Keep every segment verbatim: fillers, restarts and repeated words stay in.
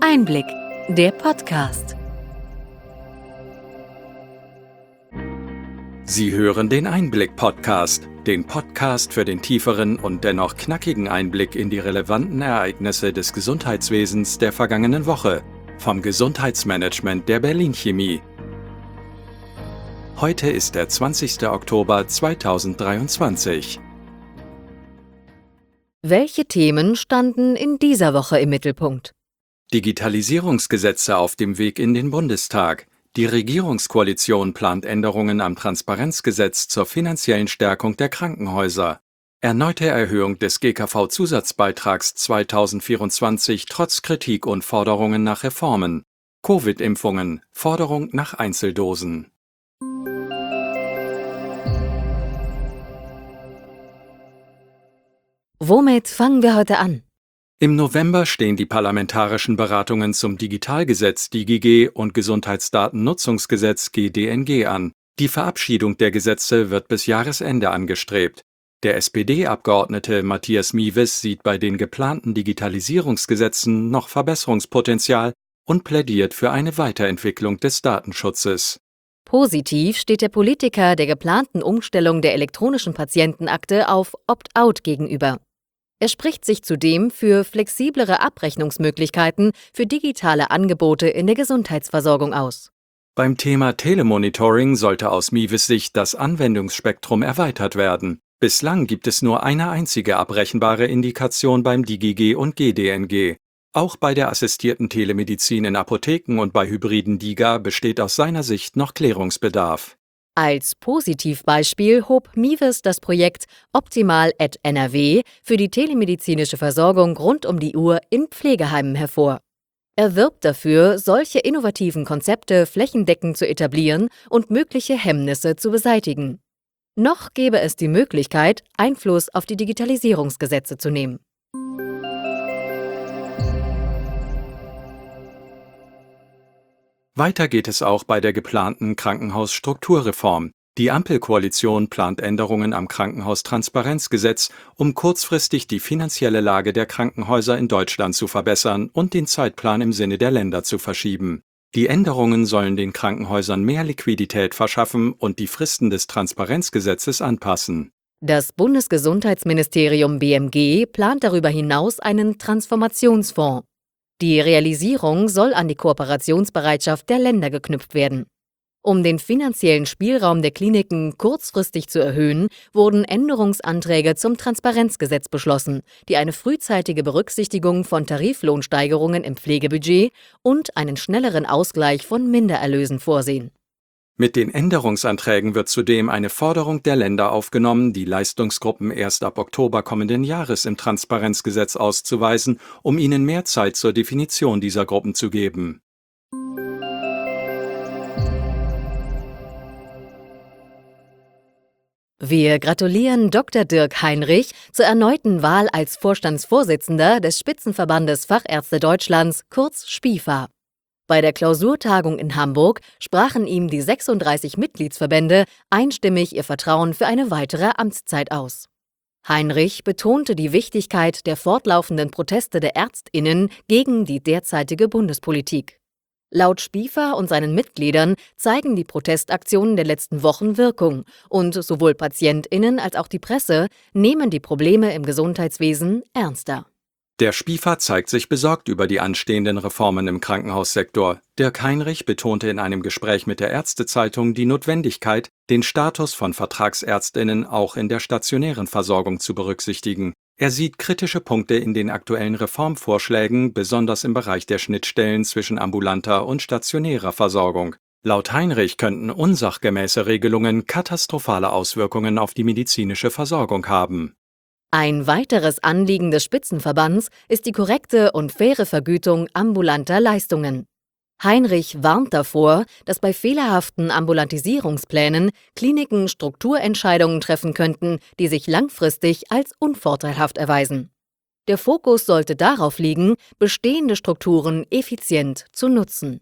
Einblick, der Podcast. Sie hören den Einblick-Podcast, den Podcast für den tieferen und dennoch knackigen Einblick in die relevanten Ereignisse des Gesundheitswesens der vergangenen Woche vom Gesundheitsmanagement der Berlin Chemie. Heute ist der zwanzigster Oktober zweitausenddreiundzwanzig. Welche Themen standen in dieser Woche im Mittelpunkt? Digitalisierungsgesetze auf dem Weg in den Bundestag. Die Regierungskoalition plant Änderungen am Transparenzgesetz zur finanziellen Stärkung der Krankenhäuser. Erneute Erhöhung des G K V-Zusatzbeitrags zweitausendvierundzwanzig trotz Kritik und Forderungen nach Reformen. Covid-Impfungen, Forderung nach Einzeldosen. Womit fangen wir heute an? Im November stehen die parlamentarischen Beratungen zum Digitalgesetz D G G und Gesundheitsdatennutzungsgesetz G D N G an. Die Verabschiedung der Gesetze wird bis Jahresende angestrebt. Der S P D-Abgeordnete Matthias Miewes sieht bei den geplanten Digitalisierungsgesetzen noch Verbesserungspotenzial und plädiert für eine Weiterentwicklung des Datenschutzes. Positiv steht der Politiker der geplanten Umstellung der elektronischen Patientenakte auf Opt-out gegenüber. Er spricht sich zudem für flexiblere Abrechnungsmöglichkeiten für digitale Angebote in der Gesundheitsversorgung aus. Beim Thema Telemonitoring sollte aus Miewes Sicht das Anwendungsspektrum erweitert werden. Bislang gibt es nur eine einzige abrechenbare Indikation beim D G G und G D N G. Auch bei der assistierten Telemedizin in Apotheken und bei hybriden D I G A besteht aus seiner Sicht noch Klärungsbedarf. Als Positivbeispiel hob Miewes das Projekt Optimal at N R W für die telemedizinische Versorgung rund um die Uhr in Pflegeheimen hervor. Er wirbt dafür, solche innovativen Konzepte flächendeckend zu etablieren und mögliche Hemmnisse zu beseitigen. Noch gäbe es die Möglichkeit, Einfluss auf die Digitalisierungsgesetze zu nehmen. Weiter geht es auch bei der geplanten Krankenhausstrukturreform. Die Ampelkoalition plant Änderungen am Krankenhaustransparenzgesetz, um kurzfristig die finanzielle Lage der Krankenhäuser in Deutschland zu verbessern und den Zeitplan im Sinne der Länder zu verschieben. Die Änderungen sollen den Krankenhäusern mehr Liquidität verschaffen und die Fristen des Transparenzgesetzes anpassen. Das Bundesgesundheitsministerium B M G plant darüber hinaus einen Transformationsfonds. Die Realisierung soll an die Kooperationsbereitschaft der Länder geknüpft werden. Um den finanziellen Spielraum der Kliniken kurzfristig zu erhöhen, wurden Änderungsanträge zum Transparenzgesetz beschlossen, die eine frühzeitige Berücksichtigung von Tariflohnsteigerungen im Pflegebudget und einen schnelleren Ausgleich von Mindererlösen vorsehen. Mit den Änderungsanträgen wird zudem eine Forderung der Länder aufgenommen, die Leistungsgruppen erst ab Oktober kommenden Jahres im Transparenzgesetz auszuweisen, um ihnen mehr Zeit zur Definition dieser Gruppen zu geben. Wir gratulieren Doktor Dirk Heinrich zur erneuten Wahl als Vorstandsvorsitzender des Spitzenverbandes Fachärzte Deutschlands, kurz SPIFA. Bei der Klausurtagung in Hamburg sprachen ihm die sechsunddreißig Mitgliedsverbände einstimmig ihr Vertrauen für eine weitere Amtszeit aus. Heinrich betonte die Wichtigkeit der fortlaufenden Proteste der ÄrztInnen gegen die derzeitige Bundespolitik. Laut SPIFA und seinen Mitgliedern zeigen die Protestaktionen der letzten Wochen Wirkung und sowohl PatientInnen als auch die Presse nehmen die Probleme im Gesundheitswesen ernster. Der SPIFA zeigt sich besorgt über die anstehenden Reformen im Krankenhaussektor. Dirk Heinrich betonte in einem Gespräch mit der Ärztezeitung die Notwendigkeit, den Status von VertragsärztInnen auch in der stationären Versorgung zu berücksichtigen. Er sieht kritische Punkte in den aktuellen Reformvorschlägen, besonders im Bereich der Schnittstellen zwischen ambulanter und stationärer Versorgung. Laut Heinrich könnten unsachgemäße Regelungen katastrophale Auswirkungen auf die medizinische Versorgung haben. Ein weiteres Anliegen des Spitzenverbands ist die korrekte und faire Vergütung ambulanter Leistungen. Heinrich warnt davor, dass bei fehlerhaften Ambulantisierungsplänen Kliniken Strukturentscheidungen treffen könnten, die sich langfristig als unvorteilhaft erweisen. Der Fokus sollte darauf liegen, bestehende Strukturen effizient zu nutzen.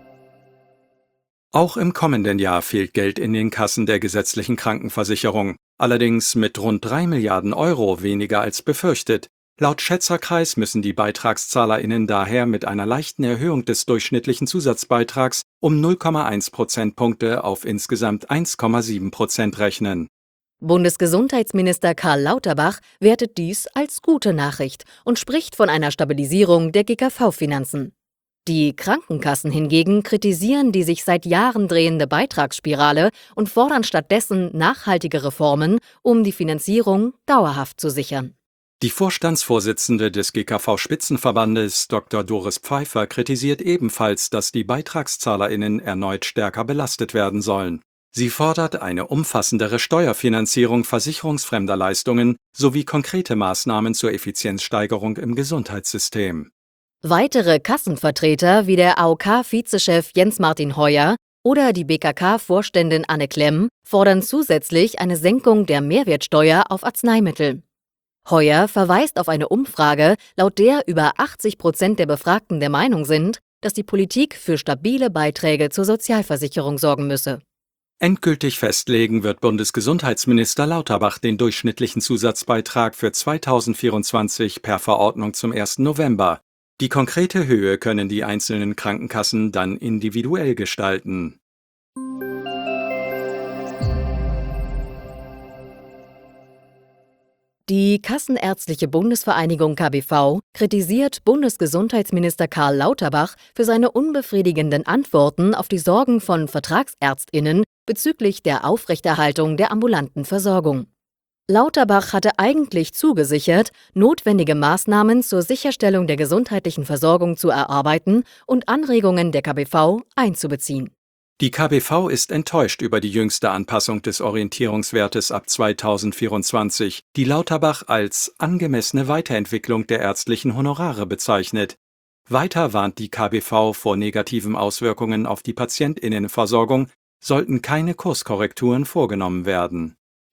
Auch im kommenden Jahr fehlt Geld in den Kassen der gesetzlichen Krankenversicherung. Allerdings mit rund drei Milliarden Euro weniger als befürchtet. Laut Schätzerkreis müssen die BeitragszahlerInnen daher mit einer leichten Erhöhung des durchschnittlichen Zusatzbeitrags um null Komma eins Prozentpunkte auf insgesamt eins Komma sieben Prozent rechnen. Bundesgesundheitsminister Karl Lauterbach wertet dies als gute Nachricht und spricht von einer Stabilisierung der G K V-Finanzen. Die Krankenkassen hingegen kritisieren die sich seit Jahren drehende Beitragsspirale und fordern stattdessen nachhaltige Reformen, um die Finanzierung dauerhaft zu sichern. Die Vorstandsvorsitzende des G K V-Spitzenverbandes Doktor Doris Pfeiffer kritisiert ebenfalls, dass die BeitragszahlerInnen erneut stärker belastet werden sollen. Sie fordert eine umfassendere Steuerfinanzierung versicherungsfremder Leistungen sowie konkrete Maßnahmen zur Effizienzsteigerung im Gesundheitssystem. Weitere Kassenvertreter wie der A O K-Vizechef Jens-Martin Heuer oder die B K K-Vorständin Anne Klemm fordern zusätzlich eine Senkung der Mehrwertsteuer auf Arzneimittel. Heuer verweist auf eine Umfrage, laut der über achtzig Prozent der Befragten der Meinung sind, dass die Politik für stabile Beiträge zur Sozialversicherung sorgen müsse. Endgültig festlegen wird Bundesgesundheitsminister Lauterbach den durchschnittlichen Zusatzbeitrag für zweitausendvierundzwanzig per Verordnung zum ersten November. Die konkrete Höhe können die einzelnen Krankenkassen dann individuell gestalten. Die Kassenärztliche Bundesvereinigung K B V kritisiert Bundesgesundheitsminister Karl Lauterbach für seine unbefriedigenden Antworten auf die Sorgen von VertragsärztInnen bezüglich der Aufrechterhaltung der ambulanten Versorgung. Lauterbach hatte eigentlich zugesichert, notwendige Maßnahmen zur Sicherstellung der gesundheitlichen Versorgung zu erarbeiten und Anregungen der K B V einzubeziehen. Die K B V ist enttäuscht über die jüngste Anpassung des Orientierungswertes ab zweitausendvierundzwanzig, die Lauterbach als angemessene Weiterentwicklung der ärztlichen Honorare bezeichnet. Weiter warnt die K B V vor negativen Auswirkungen auf die PatientInnenversorgung, sollten keine Kurskorrekturen vorgenommen werden.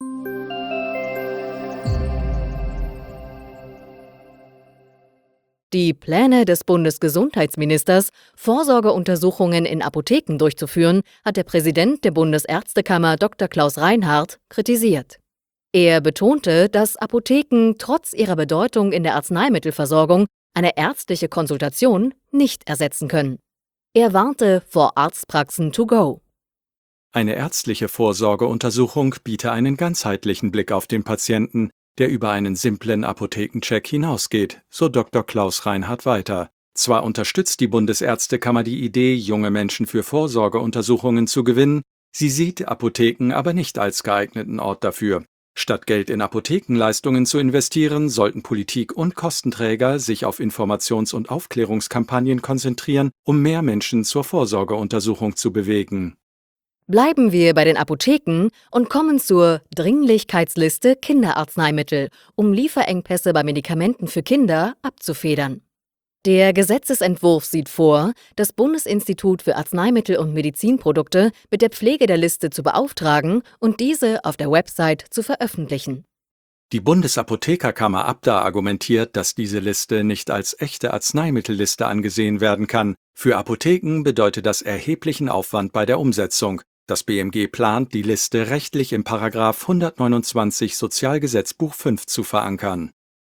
Die Pläne des Bundesgesundheitsministers, Vorsorgeuntersuchungen in Apotheken durchzuführen, hat der Präsident der Bundesärztekammer Doktor Klaus Reinhardt kritisiert. Er betonte, dass Apotheken trotz ihrer Bedeutung in der Arzneimittelversorgung eine ärztliche Konsultation nicht ersetzen können. Er warnte vor Arztpraxen to go. Eine ärztliche Vorsorgeuntersuchung biete einen ganzheitlichen Blick auf den Patienten, der über einen simplen Apothekencheck hinausgeht, so Doktor Klaus Reinhardt weiter. Zwar unterstützt die Bundesärztekammer die Idee, junge Menschen für Vorsorgeuntersuchungen zu gewinnen, sie sieht Apotheken aber nicht als geeigneten Ort dafür. Statt Geld in Apothekenleistungen zu investieren, sollten Politik und Kostenträger sich auf Informations- und Aufklärungskampagnen konzentrieren, um mehr Menschen zur Vorsorgeuntersuchung zu bewegen. Bleiben wir bei den Apotheken und kommen zur Dringlichkeitsliste Kinderarzneimittel, um Lieferengpässe bei Medikamenten für Kinder abzufedern. Der Gesetzesentwurf sieht vor, das Bundesinstitut für Arzneimittel und Medizinprodukte mit der Pflege der Liste zu beauftragen und diese auf der Website zu veröffentlichen. Die Bundesapothekerkammer Abda argumentiert, dass diese Liste nicht als echte Arzneimittelliste angesehen werden kann. Für Apotheken bedeutet das erheblichen Aufwand bei der Umsetzung. Das B M G plant, die Liste rechtlich im Paragraph hundertneunundzwanzig Sozialgesetzbuch fünf zu verankern.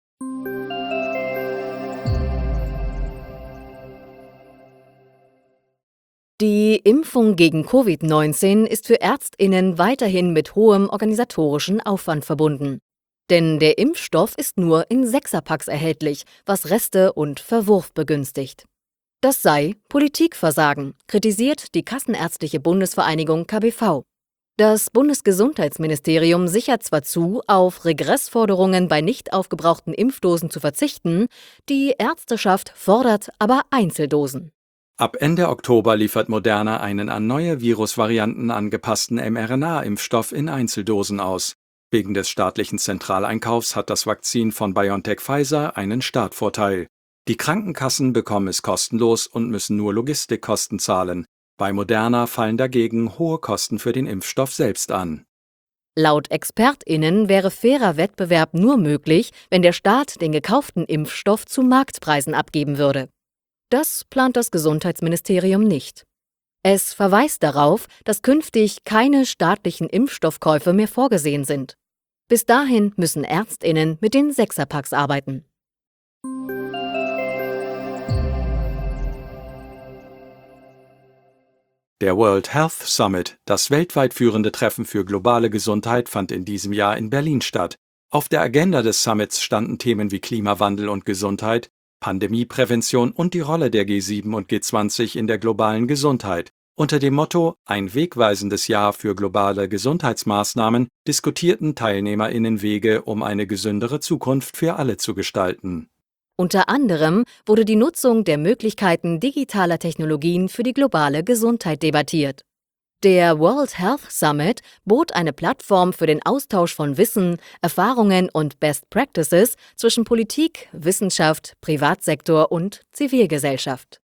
Die Impfung gegen Covid neunzehn ist für ÄrztInnen weiterhin mit hohem organisatorischen Aufwand verbunden. Denn der Impfstoff ist nur in Sechserpacks erhältlich, was Reste und Verwurf begünstigt. Das sei Politikversagen, kritisiert die Kassenärztliche Bundesvereinigung K B V. Das Bundesgesundheitsministerium sichert zwar zu, auf Regressforderungen bei nicht aufgebrauchten Impfdosen zu verzichten, die Ärzteschaft fordert aber Einzeldosen. Ab Ende Oktober liefert Moderna einen an neue Virusvarianten angepassten mRNA-Impfstoff in Einzeldosen aus. Wegen des staatlichen Zentraleinkaufs hat das Vakzin von BioNTech Pfizer einen Startvorteil. Die Krankenkassen bekommen es kostenlos und müssen nur Logistikkosten zahlen. Bei Moderna fallen dagegen hohe Kosten für den Impfstoff selbst an. Laut ExpertInnen wäre fairer Wettbewerb nur möglich, wenn der Staat den gekauften Impfstoff zu Marktpreisen abgeben würde. Das plant das Gesundheitsministerium nicht. Es verweist darauf, dass künftig keine staatlichen Impfstoffkäufe mehr vorgesehen sind. Bis dahin müssen ÄrztInnen mit den Sechserpacks arbeiten. Der World Health Summit, das weltweit führende Treffen für globale Gesundheit, fand in diesem Jahr in Berlin statt. Auf der Agenda des Summits standen Themen wie Klimawandel und Gesundheit, Pandemieprävention und die Rolle der G sieben und G zwanzig in der globalen Gesundheit. Unter dem Motto »Ein wegweisendes Jahr für globale Gesundheitsmaßnahmen« diskutierten TeilnehmerInnen Wege, um eine gesündere Zukunft für alle zu gestalten. Unter anderem wurde die Nutzung der Möglichkeiten digitaler Technologien für die globale Gesundheit debattiert. Der World Health Summit bot eine Plattform für den Austausch von Wissen, Erfahrungen und Best Practices zwischen Politik, Wissenschaft, Privatsektor und Zivilgesellschaft.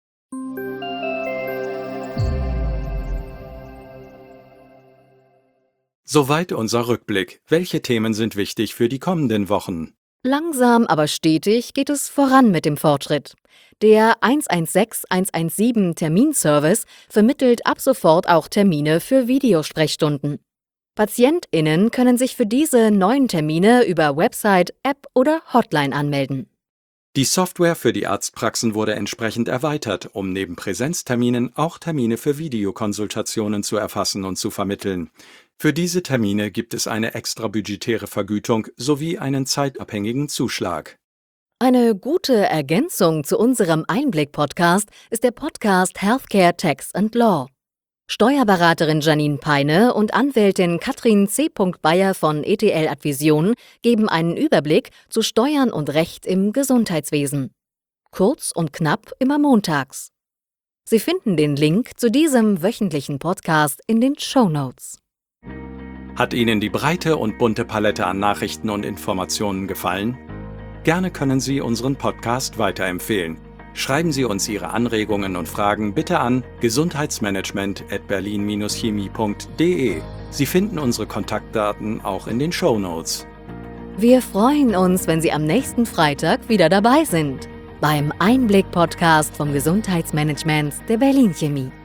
Soweit unser Rückblick. Welche Themen sind wichtig für die kommenden Wochen? Langsam, aber stetig geht es voran mit dem Fortschritt. Der eins eins sechs eins eins sieben Terminservice vermittelt ab sofort auch Termine für Videosprechstunden. PatientInnen können sich für diese neuen Termine über Website, App oder Hotline anmelden. Die Software für die Arztpraxen wurde entsprechend erweitert, um neben Präsenzterminen auch Termine für Videokonsultationen zu erfassen und zu vermitteln. Für diese Termine gibt es eine extrabudgetäre Vergütung sowie einen zeitabhängigen Zuschlag. Eine gute Ergänzung zu unserem Einblick-Podcast ist der Podcast Healthcare Tax and Law. Steuerberaterin Janine Peine und Anwältin Katrin C. Bayer von E T L Advision geben einen Überblick zu Steuern und Recht im Gesundheitswesen. Kurz und knapp immer montags. Sie finden den Link zu diesem wöchentlichen Podcast in den Shownotes. Hat Ihnen die breite und bunte Palette an Nachrichten und Informationen gefallen? Gerne können Sie unseren Podcast weiterempfehlen. Schreiben Sie uns Ihre Anregungen und Fragen bitte an gesundheitsmanagement at berlin dash chemie punkt de. Sie finden unsere Kontaktdaten auch in den Shownotes. Wir freuen uns, wenn Sie am nächsten Freitag wieder dabei sind beim Einblick-Podcast vom Gesundheitsmanagement der Berlin Chemie.